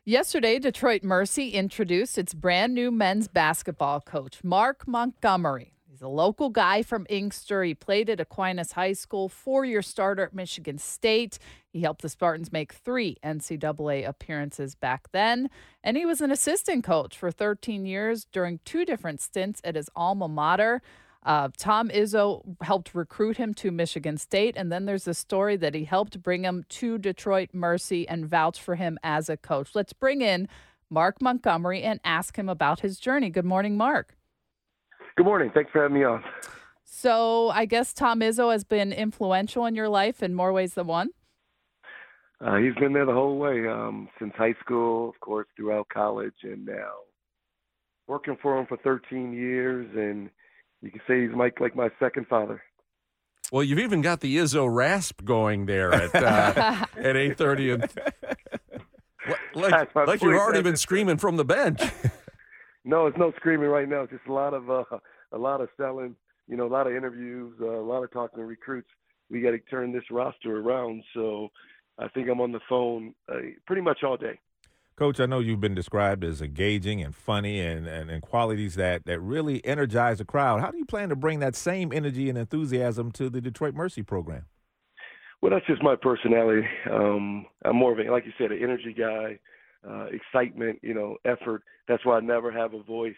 Yesterday, Detroit Mercy introduced its brand new men's basketball coach, Mark Montgomery. He's a local guy from Inkster. He played at Aquinas High School, 4-year starter at Michigan State. He helped the Spartans make 3 NCAA appearances back then. And he was an assistant coach for 13 years during 2 different stints at his alma mater. Tom Izzo helped recruit him to Michigan State, and then there's a story that he helped bring him to Detroit Mercy and vouch for him as a coach. Let's bring in Mark Montgomery and ask him about his journey. Good morning, Mark. Good morning. Thanks for having me on. So I guess Tom Izzo has been influential in your life in more ways than one. He's been there the whole way, since high school, of course, throughout college, and now working for him for 13 years, and you can say he's like my second father. Well, you've even got the Izzo rasp going there at 8:30. Like you've already been screaming from the bench. No, it's no screaming right now. It's just a lot of selling, a lot of interviews, a lot of talking to recruits. We got to turn this roster around, so I think I'm on the phone pretty much all day. Coach, I know you've been described as engaging and funny and qualities that really energize the crowd. How do you plan to bring that same energy and enthusiasm to the Detroit Mercy program? Well, that's just my personality. I'm more of like you said, an energy guy, excitement, effort. That's why I never have a voice.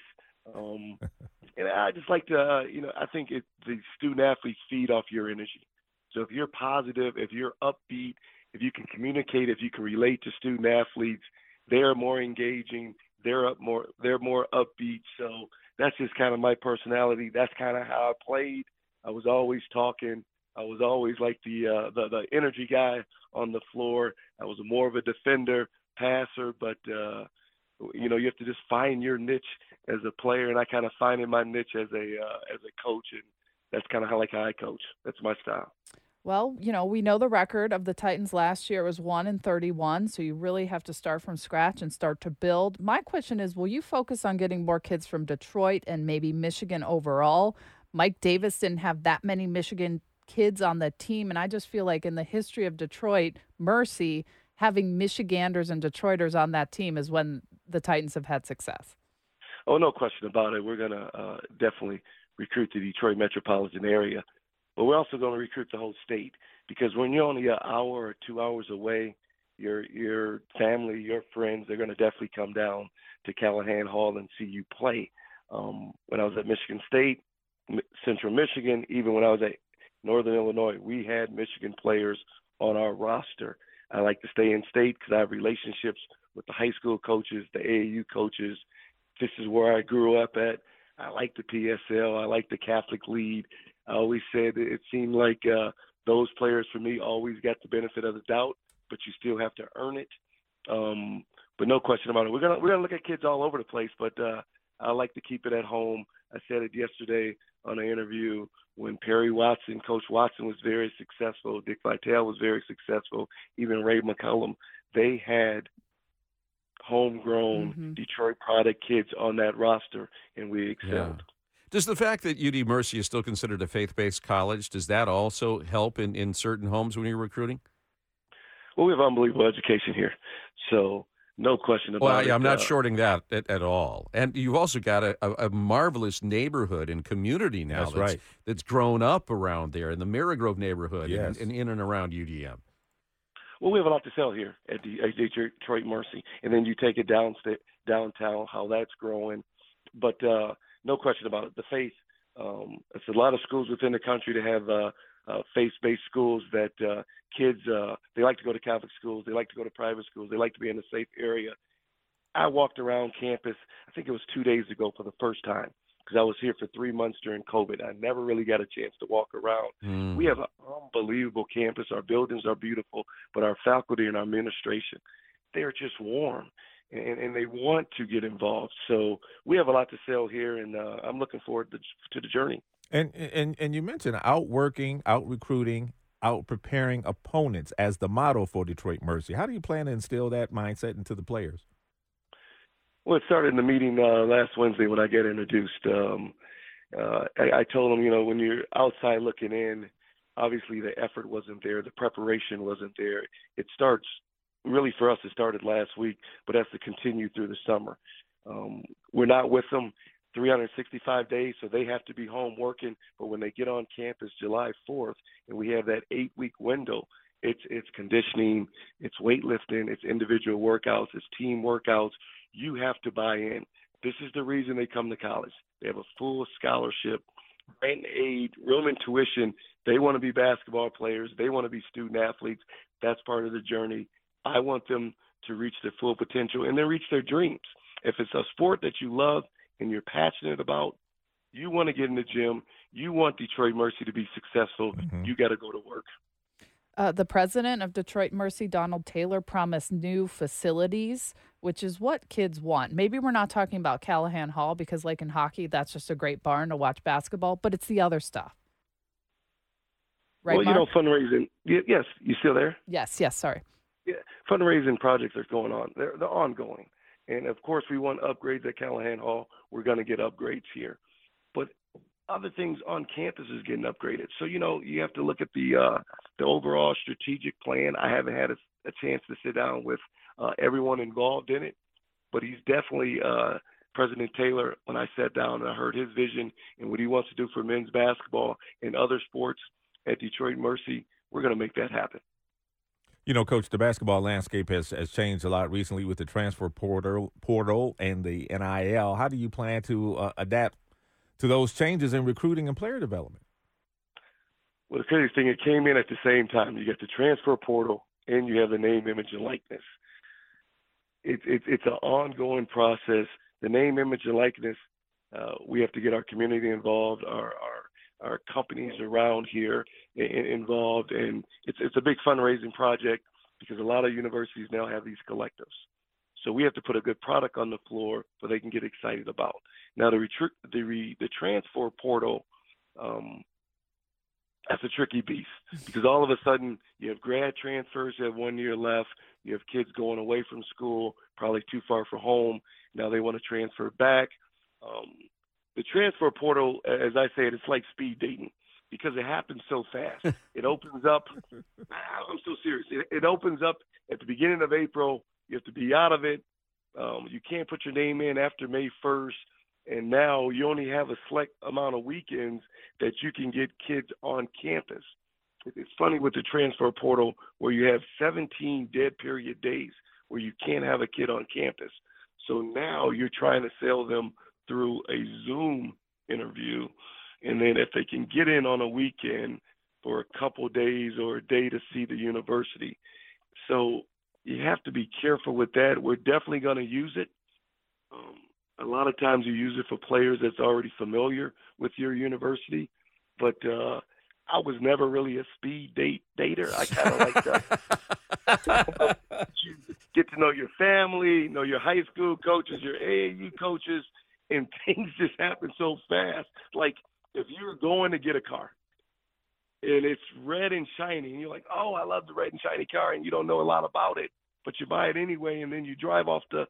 And I just like to, I think the student athletes feed off your energy. So if you're positive, if you're upbeat, if you can communicate, if you can relate to student athletes, they're more engaging. They're more upbeat. So that's just kind of my personality. That's kind of how I played. I was always talking. I was always like the energy guy on the floor. I was more of a defender, passer, but you have to just find your niche as a player, and I kind of finding my niche as a coach, and that's kind of how I coach. That's my style. Well, we know the record of the Titans last year was 1-31, so you really have to start from scratch and start to build. My question is, will you focus on getting more kids from Detroit and maybe Michigan overall? Mike Davis didn't have that many Michigan kids on the team, and I just feel like in the history of Detroit, Mercy, having Michiganders and Detroiters on that team is when the Titans have had success. Oh, no question about it. We're going to definitely recruit the Detroit metropolitan area. But we're also going to recruit the whole state, because when you're only an hour or 2 hours away, your family, your friends, they're going to definitely come down to Callahan Hall and see you play. When I was at Michigan State, Central Michigan, even when I was at Northern Illinois, we had Michigan players on our roster. I like to stay in state because I have relationships with the high school coaches, the AAU coaches. This is where I grew up at. I like the PSL. I like the Catholic lead. I always said it seemed like those players for me always got the benefit of the doubt, but you still have to earn it. But no question about it. We're gonna look at kids all over the place, but I like to keep it at home. I said it yesterday on an interview when Perry Watson, Coach Watson, was very successful. Dick Vitale was very successful. Even Ray McCullum. They had homegrown Detroit product kids on that roster, and we excelled. Yeah. Does the fact that UD Mercy is still considered a faith-based college, does that also help in certain homes when you're recruiting? Well, we have unbelievable education here, so no question about it. I'm not shorting that at all. And you've also got a marvelous neighborhood and community now that's grown up around there in the Marygrove neighborhood and in and around UDM. Well, we have a lot to sell here at Detroit Mercy, and then you take it downtown, how that's growing. But no question about it. The faith, it's a lot of schools within the country to have faith-based schools that kids, they like to go to Catholic schools. They like to go to private schools. They like to be in a safe area. I walked around campus, I think it was 2 days ago for the first time, because I was here for 3 months during COVID. I never really got a chance to walk around. We have an unbelievable campus. Our buildings are beautiful, but our faculty and our administration, they're just warm. And they want to get involved. So we have a lot to sell here, and I'm looking forward to the journey. And you mentioned outworking, out-recruiting, out-preparing opponents as the motto for Detroit Mercy. How do you plan to instill that mindset into the players? Well, it started in the meeting last Wednesday when I get introduced. I told them, when you're outside looking in, obviously the effort wasn't there. The preparation wasn't there. It starts really for us, it started last week, but that's to continue through the summer. We're not with them 365 days, so they have to be home working. But when they get on campus July 4th, and we have that 8-week window, it's conditioning, it's weightlifting, it's individual workouts, it's team workouts. You have to buy in. This is the reason they come to college. They have a full scholarship, grant aid, room and tuition. They want to be basketball players. They want to be student athletes. That's part of the journey. I want them to reach their full potential and then reach their dreams. If it's a sport that you love and you're passionate about, you want to get in the gym, you want Detroit Mercy to be successful, you got to go to work. The president of Detroit Mercy, Donald Taylor, promised new facilities, which is what kids want. Maybe we're not talking about Callahan Hall because, like in hockey, that's just a great barn to watch basketball, but it's the other stuff. Right, well, Mark? Fundraising. Yes, you still there? Yes, sorry. Yeah, fundraising projects are going on. They're ongoing. And, of course, we want upgrades at Callahan Hall. We're going to get upgrades here. But other things on campus is getting upgraded. So, you have to look at the overall strategic plan. I haven't had a chance to sit down with everyone involved in it, but he's definitely President Taylor. When I sat down and I heard his vision and what he wants to do for men's basketball and other sports at Detroit Mercy, we're going to make that happen. Coach, the basketball landscape has changed a lot recently with the transfer portal and the NIL. How do you plan to adapt to those changes in recruiting and player development? Well, the crazy thing, it came in at the same time. You get the transfer portal and you have the name, image, and likeness. It's an ongoing process. The name, image, and likeness, we have to get our community involved, our companies around here involved, and it's a big fundraising project because a lot of universities now have these collectives. So we have to put a good product on the floor so they can get excited about. Now the transfer portal, that's a tricky beast because all of a sudden you have grad transfers, you have 1 year left, you have kids going away from school, probably too far from home. Now they want to transfer back. The transfer portal, as I say it's like speed dating because it happens so fast. It opens up. I'm so serious. It opens up at the beginning of April. You have to be out of it. You can't put your name in after May 1st. And now you only have a select amount of weekends that you can get kids on campus. It's funny with the transfer portal where you have 17 dead period days where you can't have a kid on campus. So now you're trying to sell them through a Zoom interview, and then if they can get in on a weekend for a couple days or a day to see the university. So you have to be careful with that. We're definitely going to use it. A lot of times you use it for players that's already familiar with your university, but I was never really a speed dater. I kind of like that. You get to know your family, know your high school coaches, your AAU coaches, and things just happen so fast. Like if you're going to get a car and it's red and shiny and you're like, oh, I love the red and shiny car, and you don't know a lot about it, but you buy it anyway, and then you drive off the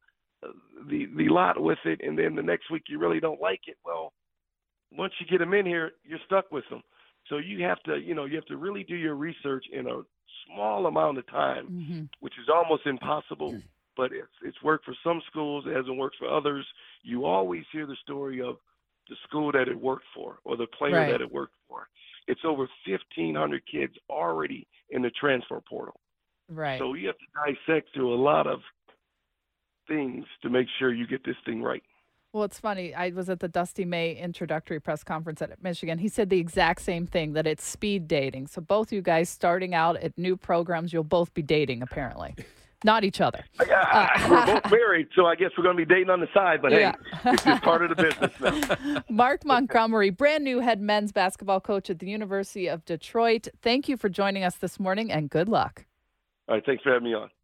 lot with it, and then the next week you really don't like it. Well, once you get them in here, you're stuck with them. So you have to really do your research in a small amount of time, which is almost impossible. But it's worked for some schools. It hasn't worked for others. You always hear the story of the school that it worked for or the player that it worked for. It's over 1,500 kids already in the transfer portal. Right. So you have to dissect through a lot of things to make sure you get this thing right. Well, it's funny. I was at the Dusty May introductory press conference at Michigan. He said the exact same thing, that it's speed dating. So both you guys starting out at new programs, you'll both be dating, apparently. Not each other. We're both married, so I guess we're going to be dating on the side, but hey, it's just part of the business now. Mark Montgomery, brand new head men's basketball coach at the University of Detroit. Thank you for joining us this morning, and good luck. All right, thanks for having me on.